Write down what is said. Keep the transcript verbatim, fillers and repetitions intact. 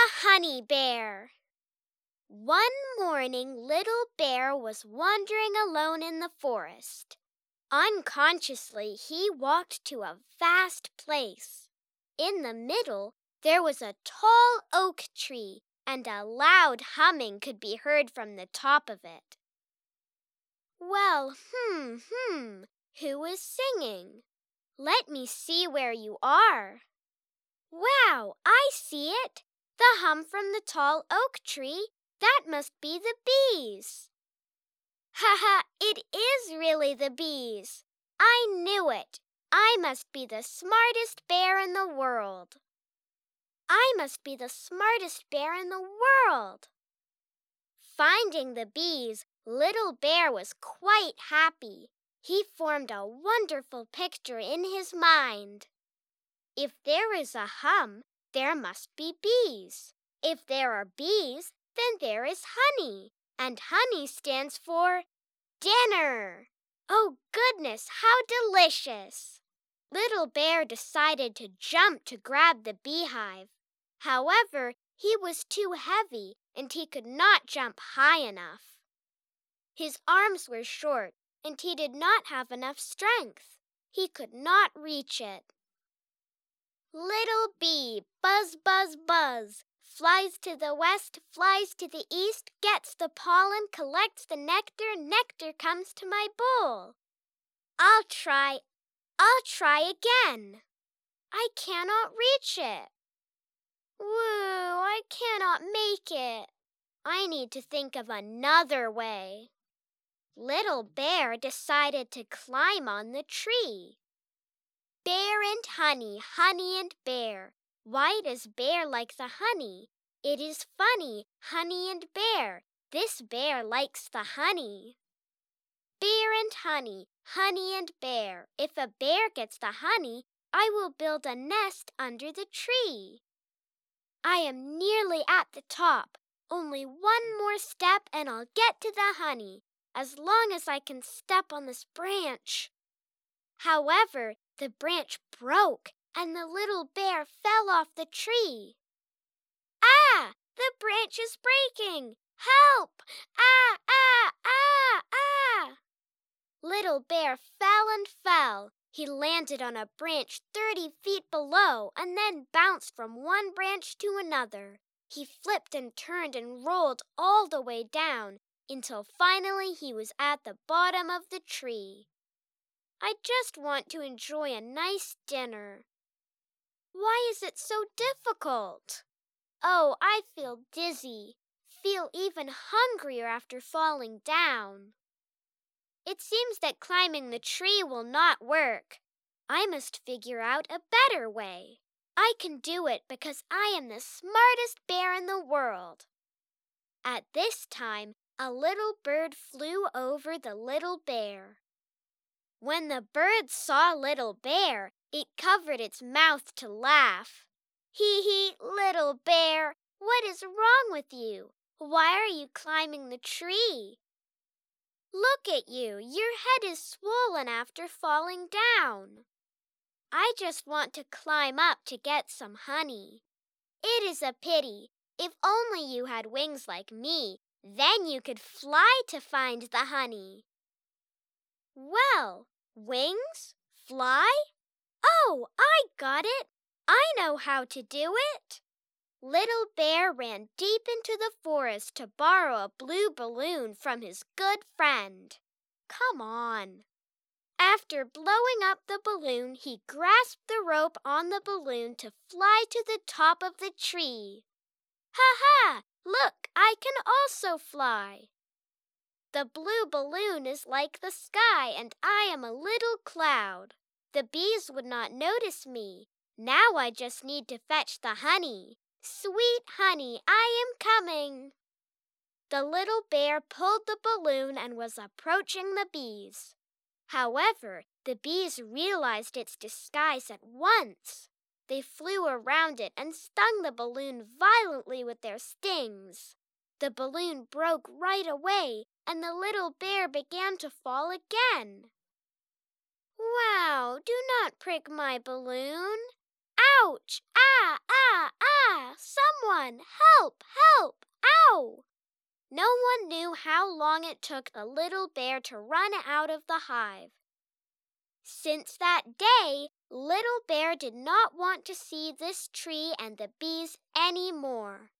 Honey Bear. One morning, Little Bear was wandering alone in the forest. Unconsciously, he walked to a vast place. In the middle, there was a tall oak tree, and a loud humming could be heard from the top of it. Well, hmm, hmm, who is singing? Let me see where you are. Wow, I see it! The hum from the tall oak tree. That must be the bees. Ha ha, it is really the bees. I knew it. I must be the smartest bear in the world. I must be the smartest bear in the world. Finding the bees, Little Bear was quite happy. He formed a wonderful picture in his mind. If there is a hum, there must be bees. If there are bees, then there is honey, and honey stands for dinner. Oh, goodness, how delicious! Little Bear decided to jump to grab the beehive. However, he was too heavy, and he could not jump high enough. His arms were short, and he did not have enough strength. He could not reach it. Little bee, buzz, buzz, buzz, flies to the west, flies to the east, gets the pollen, collects the nectar, nectar comes to my bowl. I'll try, I'll try again. I cannot reach it. Woo, I cannot make it. I need to think of another way. Little Bear decided to climb on the tree. Bear and honey, honey and bear. Why does bear like the honey? It is funny, honey and bear. This bear likes the honey. Bear and honey, honey and bear. If a bear gets the honey, I will build a nest under the tree. I am nearly at the top. Only one more step and I'll get to the honey, as long as I can step on this branch. However, the branch broke and the little bear fell off the tree. Ah! The branch is breaking! Help! Ah, ah, ah, ah! Little Bear fell and fell. He landed on a branch thirty feet below and then bounced from one branch to another. He flipped and turned and rolled all the way down until finally he was at the bottom of the tree. I just want to enjoy a nice dinner. Why is it so difficult? Oh, I feel dizzy, feel even hungrier after falling down. It seems that climbing the tree will not work. I must figure out a better way. I can do it because I am the smartest bear in the world. At this time, a little bird flew over the little bear. When the bird saw Little Bear, it covered its mouth to laugh. Hee hee, Little Bear, what is wrong with you? Why are you climbing the tree? Look at you, your head is swollen after falling down. I just want to climb up to get some honey. It is a pity. If only you had wings like me, then you could fly to find the honey. Well, wings? Fly? Oh, I got it! I know how to do it! Little Bear ran deep into the forest to borrow a blue balloon from his good friend. Come on. After blowing up the balloon, he grasped the rope on the balloon to fly to the top of the tree. Ha-ha! Look, I can also fly. The blue balloon is like the sky, and I am a little cloud. The bees would not notice me. Now I just need to fetch the honey. Sweet honey, I am coming. The little bear pulled the balloon and was approaching the bees. However, the bees realized its disguise at once. They flew around it and stung the balloon violently with their stings. The balloon broke right away, and the little bear began to fall again. Wow, do not prick my balloon. Ouch! Ah, ah, ah! Someone! on! Help! Help! Ow! No one knew how long it took the little bear to run out of the hive. Since that day, Little Bear did not want to see this tree and the bees any more.